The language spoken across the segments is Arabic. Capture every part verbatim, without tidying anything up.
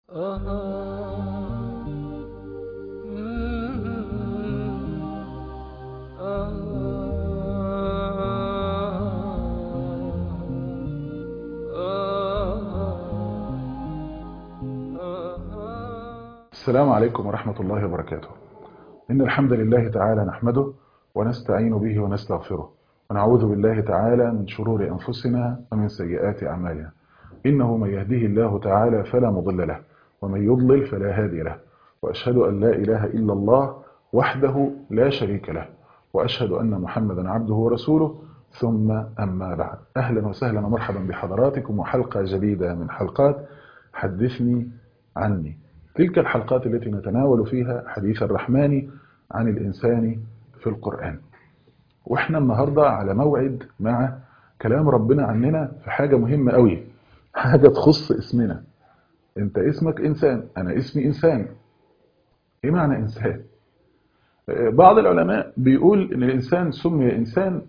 السلام عليكم ورحمة الله وبركاته. إن الحمد لله تعالى نحمده ونستعين به ونستغفره ونعوذ بالله تعالى من شرور أنفسنا ومن سيئات أعمالنا. إنه من يهده الله تعالى فلا مضل له ومن يضلل فلا هادي له، وأشهد أن لا إله إلا الله وحده لا شريك له، وأشهد أن محمدا عبده ورسوله. ثم أما بعد، أهلا وسهلا ومرحبا بحضراتكم وحلقة جديدة من حلقات حدثني عني. تلك الحلقات التي نتناول فيها حديث الرحمن عن الإنسان في القرآن. وإحنا النهاردة على موعد مع كلام ربنا عننا في حاجة مهمة قوي، حاجة تخص اسمنا. انت اسمك إنسان، أنا اسمي إنسان. إيه معنى إنسان؟ بعض العلماء بيقول إن الإنسان سمي إنسان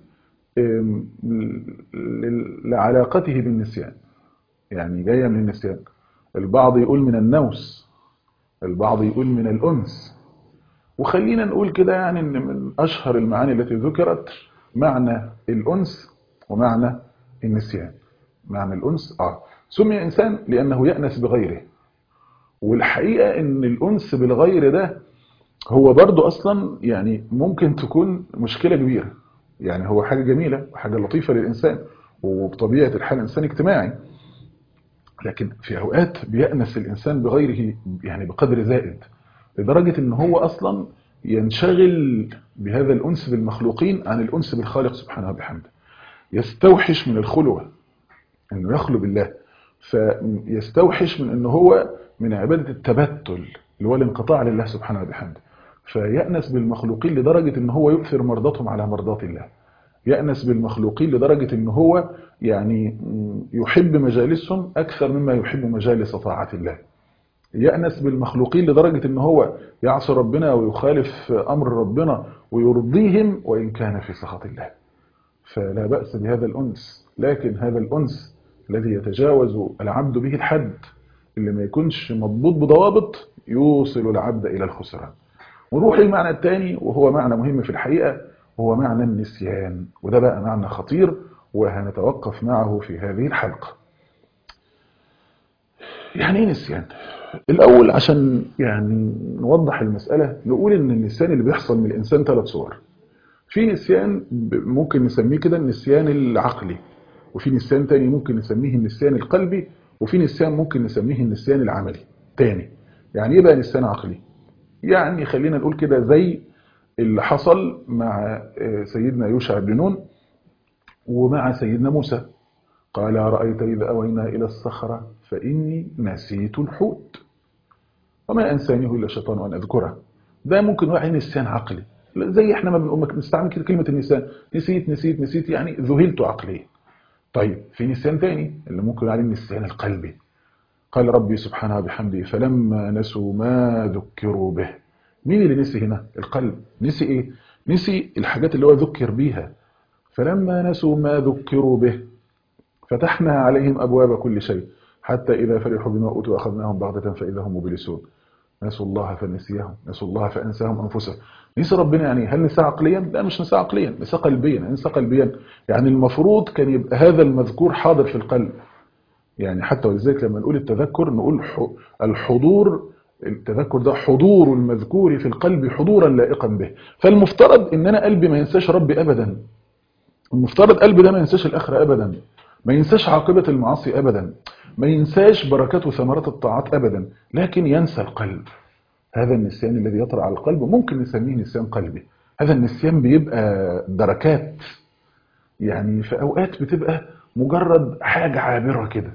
لعلاقته بالنسيان، يعني جاية من النسيان. البعض يقول من النوس، البعض يقول من الأنس. وخلينا نقول كده يعني ان من اشهر المعاني التي ذكرت معنى الانس ومعنى النسيان. معنى الانس اه سمي انسان لانه يأنس بغيره، والحقيقة ان الانس بالغير ده هو برضو اصلا يعني ممكن تكون مشكلة كبيرة. يعني هو حاجة جميلة وحاجة لطيفة للانسان، وبطبيعة الحال الانسان اجتماعي، لكن في اوقات بيأنس الانسان بغيره يعني بقدر زائد، لدرجة ان هو اصلا ينشغل بهذا الانس بالمخلوقين عن الانس بالخالق سبحانه وبحمده. يستوحش من الخلوة انه يخلو بالله، فيستوحش من انه هو من عبادة التبتل اللي هو الانقطاع لله سبحانه وبحمده، فيأنس بالمخلوقين لدرجة ان هو يؤثر مرضاتهم على مرضات الله. يأنس بالمخلوقين لدرجة ان هو يعني يحب مجالسهم اكثر مما يحب مجالس طاعة الله. يأنس بالمخلوقين لدرجة ان هو يعصي ربنا ويخالف امر ربنا ويرضيهم وان كان في سخط الله. فلا بأس بهذا الأنس، لكن هذا الأنس الذي يتجاوز العبد به الحد اللي ما يكونش مضبوط بضوابط يوصل العبد إلى الخسران. ونروح للمعنى الثاني وهو معنى مهم في الحقيقة، وهو معنى النسيان، وده بقى معنى خطير وهنتوقف معه في هذه الحلقة. يعني ايه نسيان؟ الأول عشان يعني نوضح المسألة نقول إن النسيان اللي بيحصل من الإنسان ثلاث صور. في نسيان ممكن نسميه كده النسيان العقلي، وفي نسيان تاني ممكن نسميه النسيان القلبي، وفي نسيان ممكن نسميه النسيان العملي تاني. يعني ايه بقى نسيان عقلي؟ يعني خلينا نقول كده زي اللي حصل مع سيدنا يوشع بن نون ومع سيدنا موسى. قال رأيت إذا أوينا إلى الصخرة فإني نسيت الحوت وما أنسانيه إلا الشيطان أن أذكره. ده ممكن واحد نسيان عقلي، زي احنا ما بنقول نستعمل كده كلمة النسيان، نسيت نسيت نسيت يعني ذهلت عقليا. طيب في نسيان تاني اللي ممكن عليه النسيان القلبي. قال ربي سبحانه وبحمده فلما نسوا ما ذكروا به. مين اللي نسي هنا؟ القلب. نسي ايه؟ نسي الحاجات اللي هو ذكر بيها. فلما نسوا ما ذكروا به فتحنا عليهم أبواب كل شيء حتى إذا فرحوا بما أوتوا أخذناهم بغتة فإذا هم مبلسون. نسوا الله فنسيهم، نسوا الله فأنساهم أنفسهم. نسي ربنا يعني هل نسى عقليا؟ لا، مش نسى عقليا، نسى قلبيا. نسى قلبيا يعني المفروض كان يبقى هذا المذكور حاضر في القلب. يعني حتى ولذلك لما نقول التذكر نقول الحضور. التذكر ده حضور المذكور في القلب حضورا لائقا به. فالمفترض ان انا قلبي ما ينساش ربي ابدا، المفترض قلبي ده ما ينساش الاخره ابدا، ما ينساش عاقبه المعاصي ابدا، ما ينساش بركات وثمرات الطاعات ابدا، لكن ينسى القلب. هذا النسيان الذي يطرأ على القلب ممكن نسميه نسيان قلبي. هذا النسيان بيبقى دركات، يعني في اوقات بتبقى مجرد حاجه عابره كده.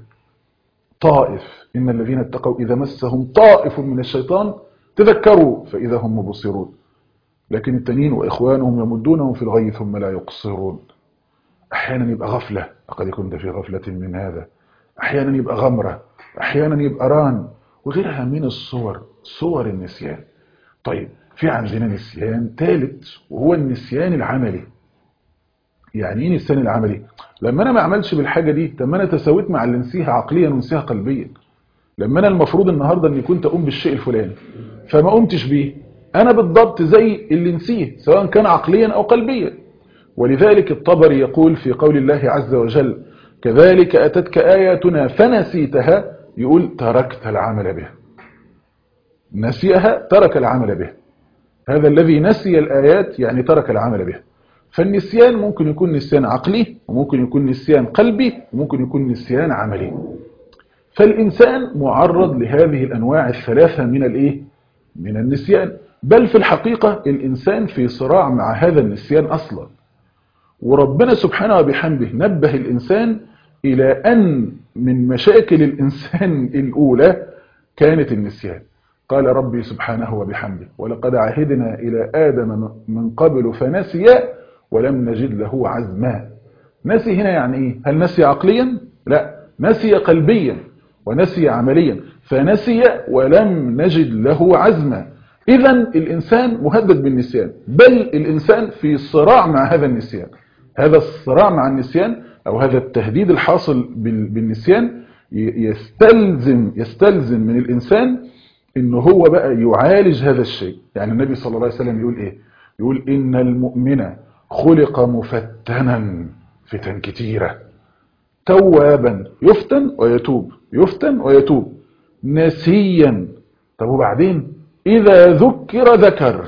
طائف إن الذين اتقوا إذا مسهم طائف من الشيطان تذكروا فإذا هم مبصرون. لكن التانيين وإخوانهم يمدونهم في الغي ثم لا يقصرون. أحيانا يبقى غفلة، لقد كنت في غفلة من هذا. أحيانا يبقى غمرة، أحيانا يبقى ران، وغيرها من الصور، صور النسيان. طيب في عندنا نسيان ثالث وهو النسيان العملي. يعني ايه النسيان العملي؟ لما انا ما اعملش بالحاجه دي، طب ما انا تساويت مع اللي نسيها عقليا ونسيها قلبيا. لما انا المفروض النهارده اني كنت اقوم بالشيء الفلاني فما قمتش بيه، انا بالضبط زي اللي نسيه سواء كان عقليا او قلبيا. ولذلك الطبري يقول في قول الله عز وجل كذلك اتتك اياتنا فنسيتها، يقول تركت العمل بها. نسيها ترك العمل بها، هذا الذي نسي الآيات يعني ترك العمل بها. فالنسيان ممكن يكون نسيان عقلي، وممكن يكون نسيان قلبي، وممكن يكون نسيان عملي. فالإنسان معرض لهذه الأنواع الثلاثة من الإيه؟ من النسيان. بل في الحقيقة الإنسان في صراع مع هذا النسيان أصلا، وربنا سبحانه وبحمده نبه الإنسان إلى أن من مشاكل الإنسان الأولى كانت النسيان. قال ربي سبحانه وبحمده ولقد عهدنا إلى آدم من قبل فنسي ولم نجد له عزما. نسي هنا يعني إيه؟ هل نسي عقليا؟ لا، نسي قلبيا ونسي عمليا، فنسي ولم نجد له عزما. إذا الإنسان مهدد بالنسيان، بل الإنسان في صراع مع هذا النسيان. هذا الصراع مع النسيان أو هذا التهديد الحاصل بالنسيان يستلزم يستلزم من الإنسان إنه هو بقى يعالج هذا الشيء. يعني النبي صلى الله عليه وسلم يقول إيه؟ يقول إن المؤمن خلق مفتنا فتن كتيرة، توابا يفتن ويتوب، يفتن ويتوب، نسيا. طب وبعدين إذا ذكر ذكر،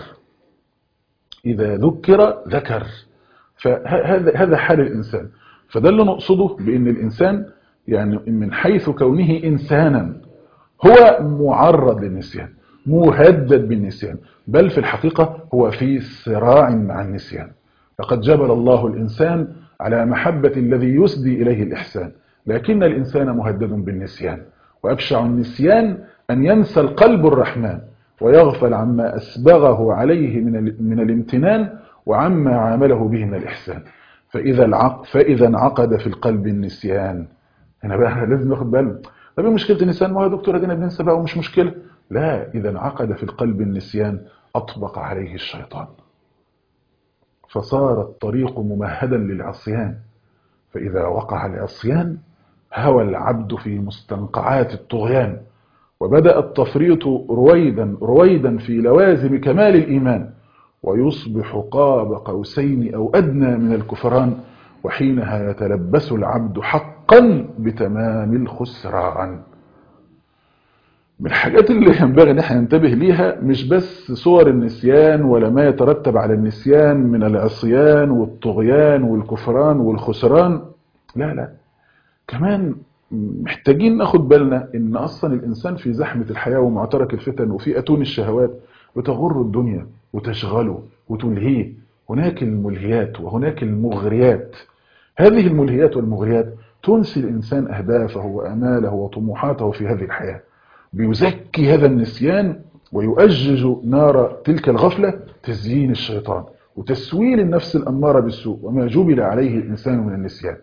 إذا ذكر ذكر. فهذا هذا حال الإنسان. فده اللي نقصده بأن الإنسان يعني من حيث كونه إنسانا هو معرض للنسيان، مهدد بالنسيان، بل في الحقيقة هو في صراع مع النسيان. لقد جبل الله الإنسان على محبة الذي يسدي إليه الإحسان، لكن الإنسان مهدد بالنسيان. وأبشع النسيان أن ينسى القلب الرحمن ويغفل عما أسبغه عليه من من الامتنان وعما عامله به من الإحسان. فإذا العق فإذا انعقد في القلب النسيان، هنا بقى لازم ناخد بالنا. طب ايه مشكله النسيان؟ ما هو يا دكتور ادينا بننسى بقى ومش مشكله. لا، اذا انعقد في القلب النسيان اطبق عليه الشيطان فصار الطريق ممهدا للعصيان. فاذا وقع العصيان هوى العبد في مستنقعات الطغيان، وبدأ التفريط رويدا رويدا في لوازم كمال الإيمان، ويصبح قاب قوسين أو أدنى من الكفران، وحينها يتلبس العبد حقا بتمام الخسران. من الحاجات اللي ينبغي ان احنا ننتبه ليها مش بس صور النسيان ولا ما يترتب على النسيان من العصيان والطغيان والكفران والخسران، لا لا، كمان محتاجين ناخد بالنا ان اصلا الانسان في زحمة الحياة ومعترك الفتن وفي اتون الشهوات بتغر الدنيا وتشغله وتلهيه. هناك الملهيات وهناك المغريات. هذه الملهيات والمغريات تنسي الانسان اهدافه واماله وطموحاته في هذه الحياة، بيزكي هذا النسيان ويؤجج نار تلك الغفلة تزيين الشيطان وتسويل النفس الأمارة بالسوء وما جبل عليه الإنسان من النسيان.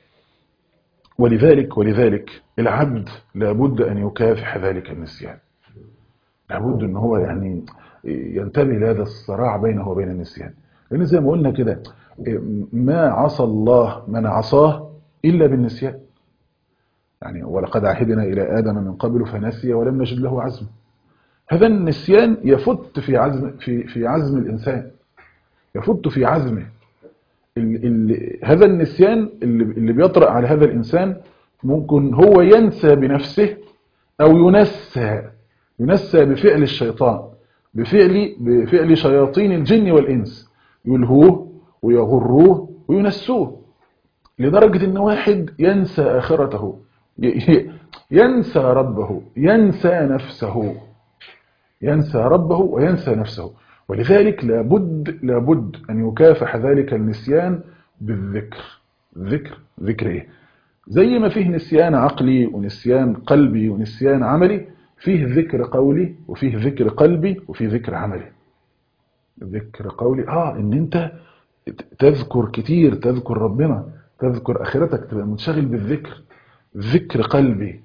ولذلك ولذلك العبد لابد أن يكافح ذلك النسيان، لابد أن هو يعني ينتبه لهذا الصراع بينه وبين النسيان. لأن زي ما قلنا كده ما عصى الله من عصاه إلا بالنسيان. يعني ولقد عهدنا إلى آدم من قبل فنسي ولم نجد له عزم. هذا النسيان يفت في عزم في في عزم الإنسان، يفت في عزمه. ال ال هذا النسيان اللي, اللي بيطرأ على هذا الإنسان ممكن هو ينسى بنفسه أو ينسى ينسى بفعل الشيطان، بفعل بفعل شياطين الجن والإنس، يلهوه ويغروه وينسوه، لدرجة أن واحد ينسى آخرته، ينسى ربه، ينسى نفسه، ينسى ربه وينسى نفسه. ولذلك لابد لابد أن يكافح ذلك النسيان بالذكر. ذكر ذكر إيه؟ زي ما فيه نسيان عقلي ونسيان قلبي ونسيان عملي، فيه ذكر قولي وفيه ذكر قلبي وفيه ذكر عملي. ذكر قولي آه إن أنت تذكر كتير، تذكر ربنا، تذكر آخرتك، تبقى منشغل بالذكر. ذكر قلبي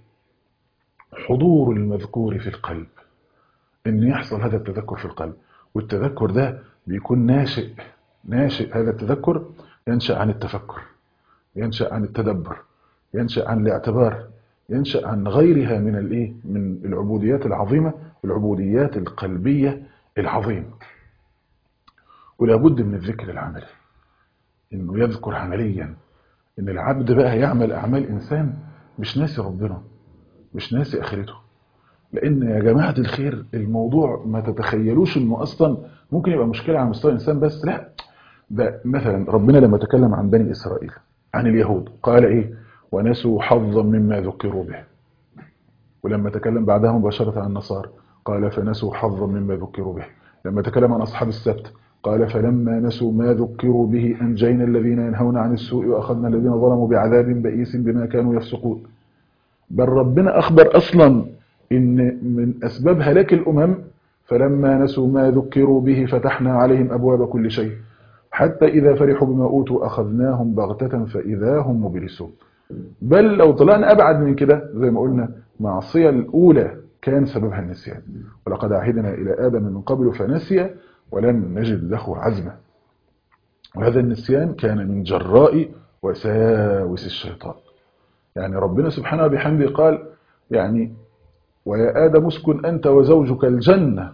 حضور المذكور في القلب، إن يحصل هذا التذكر في القلب. والتذكر ده بيكون ناشئ ناشئ هذا التذكر ينشأ عن التفكر، ينشأ عن التدبر، ينشأ عن الاعتبار، ينشأ عن غيرها من الايه من العبوديات العظيمة، العبوديات القلبية العظيمة. ولا بد من الذكر العملي، انه يذكر عمليا ان العبد بقى يعمل اعمال انسان مش ناسي ربنا، مش ناسي اخرته. لان يا جماعة الخير الموضوع ما تتخيلوش انه اصلا ممكن يبقى مشكلة على مستوى الانسان بس، لا. ده مثلا ربنا لما تكلم عن بني اسرائيل، عن اليهود، قال ايه؟ ونسوا حظا مما ذكروا به. ولما تكلم بعدها مباشرة عن النصارى قال فنسوا حظا مما ذكروا به. لما تكلم عن أصحاب السبت قال فلما نسوا ما ذكروا به أنجينا الذين ينهون عن السوء وأخذنا الذين ظلموا بعذاب بئيس بما كانوا يفسقون. بل ربنا أخبر أصلا إن من أسباب هلاك الأمم فلما نسوا ما ذكروا به فتحنا عليهم أبواب كل شيء حتى إذا فرحوا بما أوتوا أخذناهم بغتة فإذا هم مبلسون. بل لو طلعنا أبعد من كده زي ما قلنا، معصية الأولى كان سببها النسيان، ولقد عهدنا إلى آدم من قبل فنسي ولم نجد له عزما. وهذا النسيان كان من جراء وساوس الشيطان. يعني ربنا سبحانه وبحمده قال يعني ويا آدم اسكن أنت وزوجك الجنة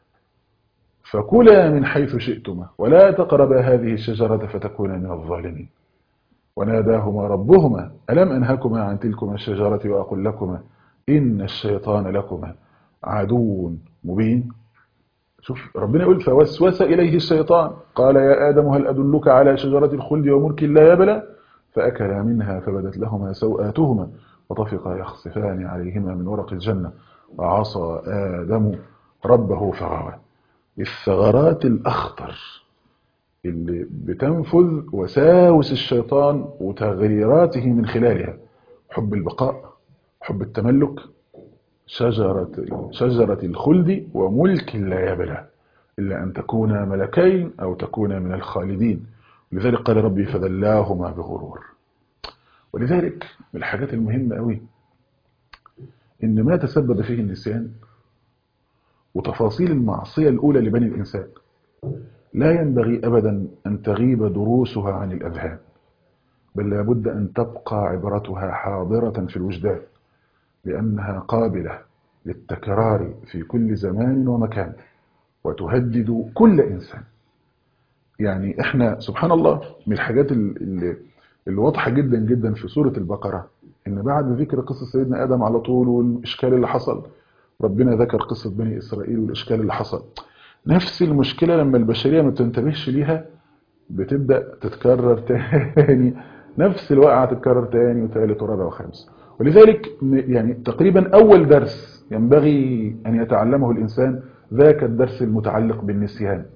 فكلا من حيث شئتما ولا تقربا هذه الشجرة فتكونا من الظالمين. وناداهما ربهما ألم أنهكما عن تلكما الشجرة وأقل لكما إن الشيطان لكما عدو مبين. شوف ربنا يقول فوسوس إليه الشيطان قال يا آدم هل أدلك على شجرة الخلد وملك لا يبلى فأكلا منها فبدت لهما سوآتهما وطفقا يخصفان عليهما من ورق الجنة وعصى آدم ربه فغوى. الثغرات الأخطر اللي بتنفذ وساوس الشيطان وتغريراته من خلالها حب البقاء، حب التملك، شجرة شجرة الخلد وملك لا يبلى إلا أن تكون ملكين أو تكون من الخالدين. لذلك قال ربي فذلاهما بغرور. ولذلك من الحاجات المهمة قوي إن ما تسبب فيه النسيان وتفاصيل المعصية الأولى لبني الإنسان لا ينبغي أبدا أن تغيب دروسها عن الأذهان، بل لابد أن تبقى عبرتها حاضرة في الوجدان، لأنها قابلة للتكرار في كل زمان ومكان وتهدد كل إنسان. يعني إحنا سبحان الله من الحاجات اللي, اللي واضحة جدا جدا في سورة البقرة إن بعد ذكر قصة سيدنا آدم على طول والإشكال اللي حصل ربنا ذكر قصة بني إسرائيل والإشكال اللي حصل. نفس المشكلة لما البشرية ما تنتبهش ليها بتبدأ تتكرر تاني، نفس الواقعة تتكرر تاني وثالث ورابع وخامس. ولذلك يعني تقريبا أول درس ينبغي أن يتعلمه الإنسان ذاك الدرس المتعلق بالنسيان،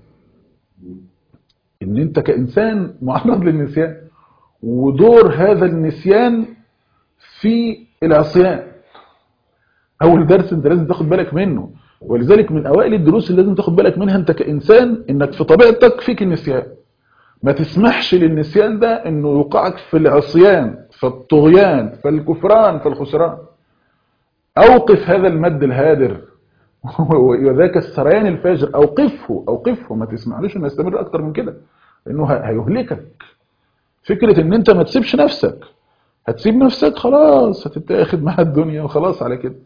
إن أنت كإنسان معرض للنسيان ودور هذا النسيان في العصيان. أول درس أنت لازم تاخد بالك منه، ولذلك من أوائل الدروس اللي لازم تاخد بالك منها أنت كإنسان إنك في طبيعتك فيك النسيان. ما تسمحش للنسيان ده إنه يوقعك في العصيان، في الطغيان، في الكفران، في الخسران. أوقف هذا المد الهادر وذاك السريان الفاجر، أوقفه أوقفه ما تسمحلوش إنه يستمر أكتر من كده لأنه هيهلكك. فكرة إن أنت ما تسيبش نفسك، هتسيب نفسك خلاص هتتاخد مع الدنيا وخلاص على كده.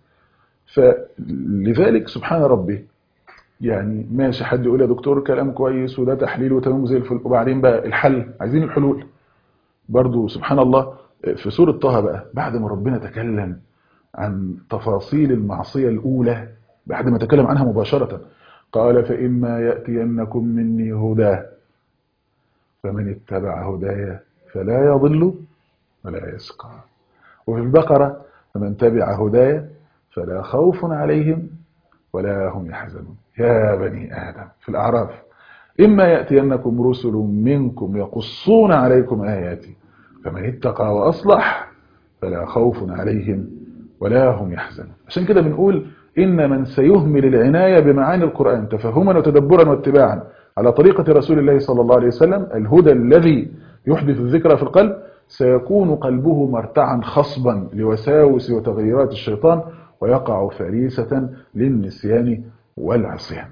فلذلك سبحان ربي يعني ماشي حد يقول يا دكتور كلام كويس وده تحليل وتمام زي الفل، وبعدين بقى الحل عايزين الحلول برضو. سبحان الله في سورة طه بقى بعد ما ربنا تكلم عن تفاصيل المعصية الأولى بعد ما تكلم عنها مباشرة قال فإما يأتينكم مني هدى فمن اتبع هدايا فلا يضل ولا يشقى. وفي البقرة فمن تبع هدايا فلا خوف عليهم ولا هم يحزنون يا بني آدم. في الأعراف إما يأتينكم رسل منكم يقصون عليكم آياتي فمن اتقى وأصلح فلا خوف عليهم ولا هم يحزنون. عشان كده بنقول إن من سيهمل العناية بمعاني القرآن تفهما وتدبرا واتباعا على طريقة رسول الله صلى الله عليه وسلم الهدى الذي يحدث الذكر في القلب سيكون قلبه مرتعا خصبا لوساوس وتغيرات الشيطان ويقع فريسة للنسيان والعصيان.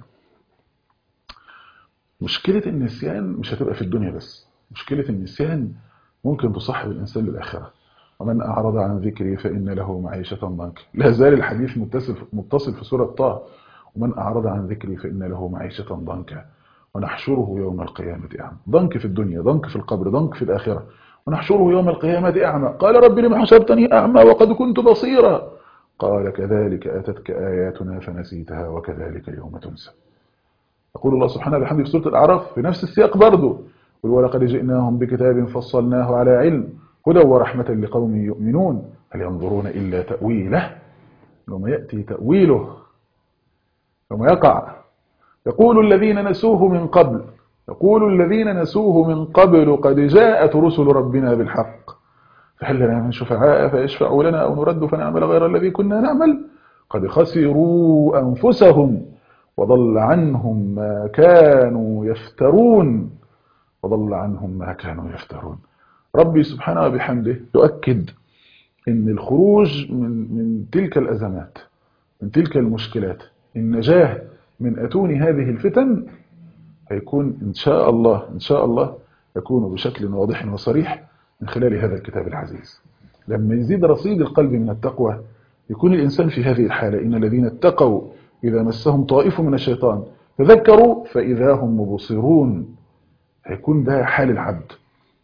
مشكلة النسيان مش هتبقى في الدنيا بس، مشكلة النسيان ممكن تصاحب الإنسان للآخرة. ومن أعرض عن ذكري فإن له معيشة ضنكا. لا زال الحديث متصل متصل في سورة طه، ومن أعرض عن ذكري فإن له معيشة ضنكا ونحشره يوم القيامة أعمى. ضنك في الدنيا، ضنك في القبر، ضنك في الآخرة. ونحشره يوم القيامة أعمى. قال رب لم حشرتني أعمى وقد كنت بصيرا. قال كذلك أتتك آياتنا فنسيتها وكذلك اليوم تنسى. يقول الله سبحانه وبحمده في سورة الأعراف في نفس السياق برضه: ولقد جئناهم بكتاب فصلناه على علم هدى ورحمة لقوم يؤمنون هل ينظرون إلا تأويله يوم يأتي تأويله يوم يقع. يقول الذين نسوه من قبل يقول الذين نسوه من قبل قد جاءت رسل ربنا بالحق فهل لنا من شفعاء فيشفعوا لنا أو نرد فنعمل غير الذي كنا نعمل قد خسروا أنفسهم وضل عنهم ما كانوا يفترون وضل عنهم ما كانوا يفترون. ربي سبحانه وبحمده يؤكد ان الخروج من من تلك الأزمات، من تلك المشكلات، النجاة من أتون هذه الفتن هيكون إن شاء الله إن شاء الله يكون بشكل واضح وصريح من خلال هذا الكتاب العزيز. لما يزيد رصيد القلب من التقوى يكون الإنسان في هذه الحالة: إن الذين اتقوا إذا مسهم طائف من الشيطان تذكروا فإذا هم مبصرون. هيكون ده حال العبد.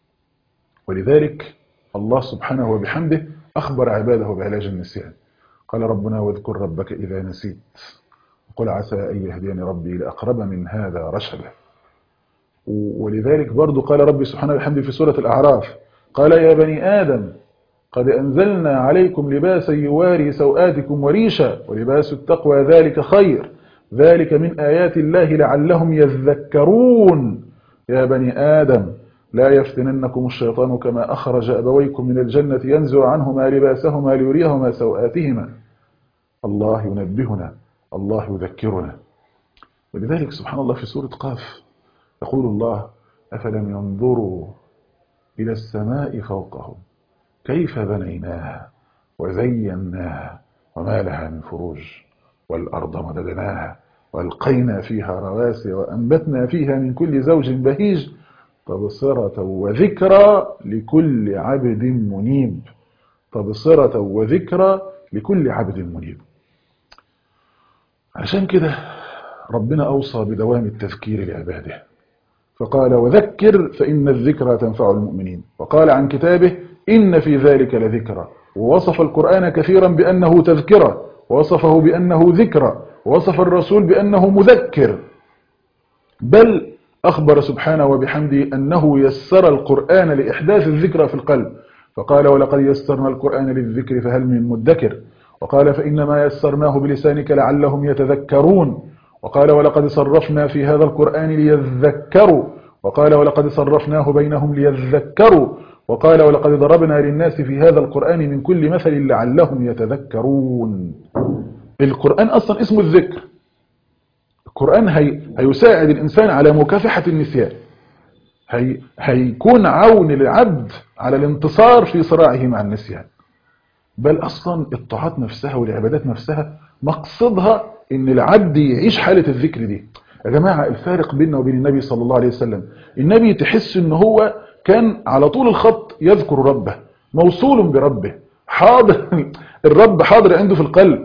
ولذلك الله سبحانه وبحمده أخبر عباده بعلاج النسيان. قال ربنا: واذكر ربك إذا نسيت وقل عسى أن يهديني ربي لأقرب من هذا رشدا. ولذلك برضو قال ربي سبحانه وبحمده في سورة الأعراف: قال يا بني آدم قد أنزلنا عليكم لباسا يواري سوآتكم وريشا ولباس التقوى ذلك خير ذلك من آيات الله لعلهم يذكرون. يا بني آدم لا يفتننكم الشيطان كما أخرج أبويكم من الجنة ينزع عنهما لباسهما ليريهما سوآتهما. الله ينبهنا، الله يذكرنا. ولذلك سبحان الله في سورة قاف يقول الله: أفلم ينظروا إلى السماء فوقهم كيف بنيناها وزيناها وما لها من فروج والأرض مددناها وألقينا فيها رواسي وأنبتنا فيها من كل زوج بهيج تبصرة وذكرى لكل عبد منيب. تبصرة وذكرى لكل عبد منيب. عشان كده ربنا أوصى بدوام التذكير لعباده فقال: وذكر فإن الذكرى تنفع المؤمنين. وقال عن كتابه: إن في ذلك لذكرى. ووصف القرآن كثيرا بأنه تذكرة، ووصفه بأنه ذكرى، ووصف الرسول بأنه مذكر. بل أخبر سبحانه وبحمده أنه يسر القرآن لإحداث الذكرى في القلب فقال: ولقد يسرنا القرآن للذكر فهل من مدكر. وقال: فإنما يسرناه بلسانك لعلهم يتذكرون. وقال: ولقد صرفنا في هذا القرآن ليذكروا. وقال: ولقد صرفناه بينهم ليذكروا. وقال: ولقد ضربنا للناس في هذا القرآن من كل مثل لعلهم يتذكرون. القرآن أصلا اسمه الذكر. القرآن هي هيساعد الإنسان على مكافحة النسيان، هي هيكون عون للعبد على الانتصار في صراعه مع النسيان. بل أصلا الطاعات نفسها والعبادات نفسها مقصدها إن العبد يعيش حالة الذكر دي. يا جماعة الفارق بيننا وبين النبي صلى الله عليه وسلم: النبي تحس إن هو كان على طول الخط يذكر ربه، موصول بربه، حاضر الرب حاضر عنده في القلب،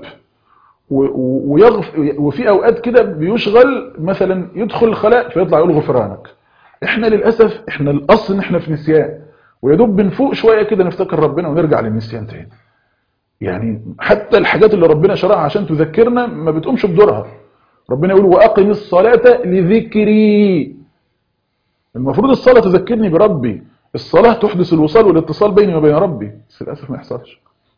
ويغف وفي أوقات كده بيشغل مثلا يدخل الخلاء فيطلع يقول غفرانك. احنا للأسف احنا الأصل احنا في نسيان، ويدوب بنفوق شوية كده نفتكر ربنا ونرجع للنسيان تاني. يعني حتى الحاجات اللي ربنا شرعها عشان تذكرنا ما بتقومش بدورها. ربنا يقول: وأقم الصلاة لذكري. المفروض الصلاة تذكرني بربي، الصلاة تحدث الوصال والاتصال بيني وبين ربي، بس للأسف ما يحصلش.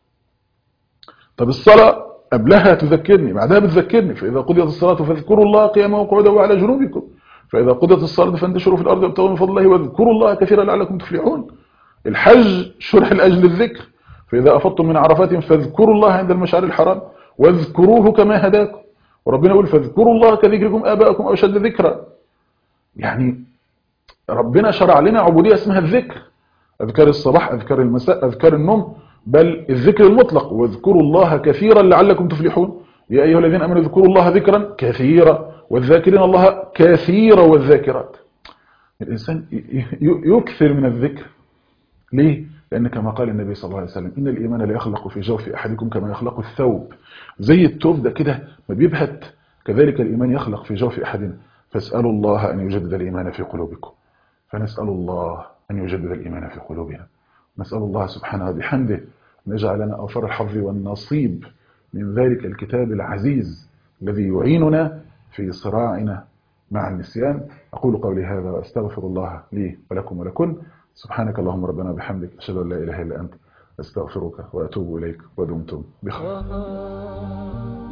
طب الصلاة قبلها تذكرني، بعدها بتذكرني: فإذا قضيت الصلاة فاذكروا الله قياما وقعودا وعلى جنوبكم، فإذا قضيت الصلاة فانتشروا في الأرض وابتغوا من فضل الله واذكروا الله كثيرا لعلكم تفلحون. الحج شرح لأجل الذكر: فإذا أفضتم من عرفات فاذكروا الله عند المشعر الحرام واذكروه كما هداكم. وربنا يقول: فاذكروا الله كذكركم آباءكم أو أشد ذكرا. يعني ربنا شرع لنا عبودية اسمها الذكر، أذكار الصباح، أذكار المساء، أذكار النوم، بل الذكر المطلق: واذكروا الله كثيرا لعلكم تفلحون. يا أيها الذين آمنوا اذكروا الله ذكرا كثيرا والذاكرين الله كثيرا والذاكرات. الإنسان يكثر من الذكر. ليه؟ لأن كما قال النبي صلى الله عليه وسلم إن الإيمان لا يخلق في جوف أحدكم كما يخلق الثوب، زي الثوب ده كده ما بيبهت، كذلك الإيمان يخلق في جوف أحدنا. فاسألوا الله أن يجدد الإيمان في قلوبكم، فنسأل الله أن يجدد الإيمان في قلوبنا. نسأل الله سبحانه وبحمده أن يجعلنا أوفر الحظ والنصيب من ذلك الكتاب العزيز الذي يعيننا في صراعنا مع النسيان. أقول قولي هذا وأستغفر الله لي ولكم ولكن. سبحانك اللهم ربنا بحمدك، أشهد أن لا إله إلا أنت، أستغفرك وأتوب إليك، ودمتم بخير.